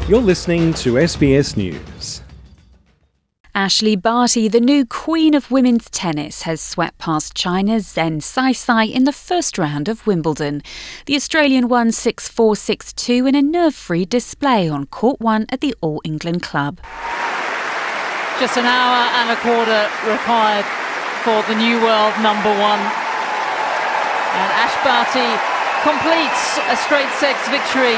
You're listening to SBS News. Ashleigh Barty, the new queen of women's tennis, has swept past China's Zheng Saisai in the first round of Wimbledon. The Australian won 6-4, 6-2 in a nerve-free display on Court 1 at the All England Club. Just an hour and a quarter required for the new world number one. And Ash Barty completes a straight sets victory.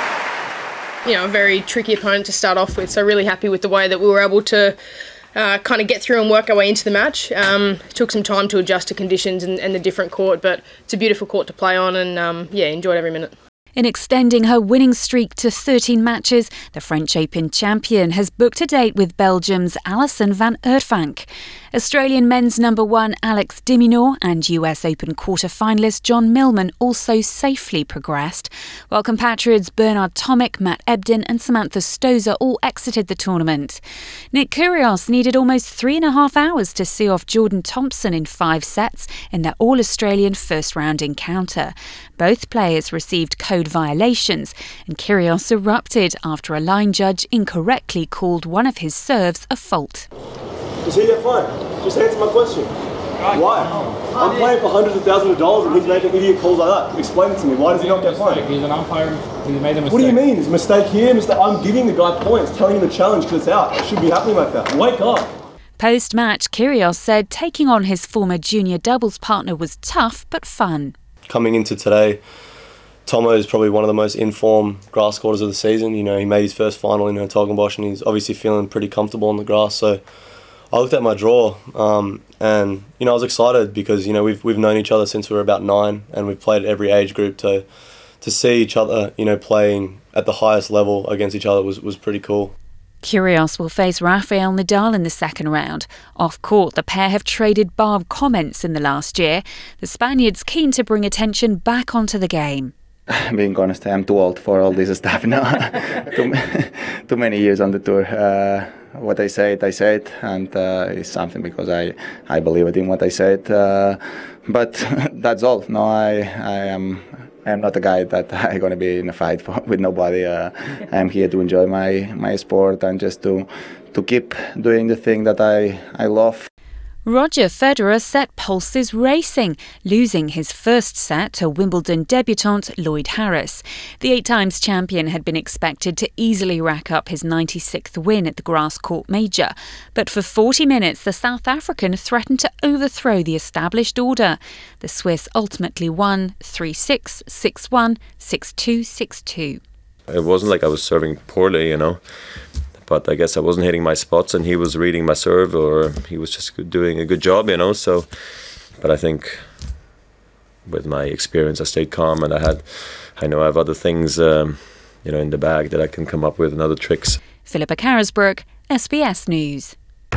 You know, a very tricky opponent to start off with, so really happy with the way that we were able to kind of get through and work our way into the match. It took some time to adjust to conditions and the different court, but it's a beautiful court to play on and, enjoyed every minute. In extending her winning streak to 13 matches, the French Open champion has booked a date with Belgium's Alison van Uytvanck. Australian men's number one Alex de Minaur and US Open quarter-finalist John Millman also safely progressed, while compatriots Bernard Tomic, Matt Ebden and Samantha Stosur all exited the tournament. Nick Kyrgios needed almost 3.5 hours to see off Jordan Thompson in 5 sets in their All-Australian first-round encounter. Both players received code violations, and Kyrgios erupted after a line judge incorrectly called one of his serves a fault. Does he get fined? Just answer my question. Why? I'm playing for hundreds of thousands of dollars and he's making idiot calls like that. Explain it to me. Why does he not get fined? He's an umpire. He made a mistake. What do you mean? There's a mistake here? I'm giving the guy points, telling him the challenge because it's out. It should be happening like that. Wake up. Post-match, Kyrgios said taking on his former junior doubles partner was tough but fun. Coming into today, Tomo is probably one of the most informed grass courters of the season. You know, he made his first final in Hertogenbosch and he's obviously feeling pretty comfortable on the grass. So I looked at my draw and, I was excited because, we've known each other since we were about 9 and we've played at every age group. To see each other, playing at the highest level against each other was pretty cool. Kyrgios will face Rafael Nadal in the second round. Off-court, the pair have traded barbed comments in the last year. The Spaniard's keen to bring attention back onto the game. Being honest, I'm too old for all this stuff now. too many years on the tour. What I said, and it's something because I believe it in what I said. But that's all. No, I'm not a guy that I'm going to be in a fight with nobody. I'm here to enjoy my sport and just to keep doing the thing that I love. Roger Federer set pulses racing, losing his first set to Wimbledon debutant Lloyd Harris. The 8-times champion had been expected to easily rack up his 96th win at the grass court major, but for 40 minutes the South African threatened to overthrow the established order. The Swiss ultimately won 3-6, 6-1, 6-2, 6-2. It wasn't like I was serving poorly, but I guess I wasn't hitting my spots and he was reading my serve or he was just doing a good job, so. But I think with my experience I stayed calm and I know I have other things, in the bag that I can come up with and other tricks. Philippa Carisbrook, SBS News.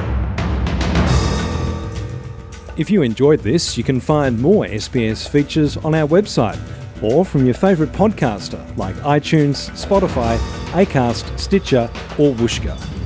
If you enjoyed this, you can find more SBS features on our website or from your favourite podcaster like iTunes, Spotify, Acast, Stitcher or Whooshkaa.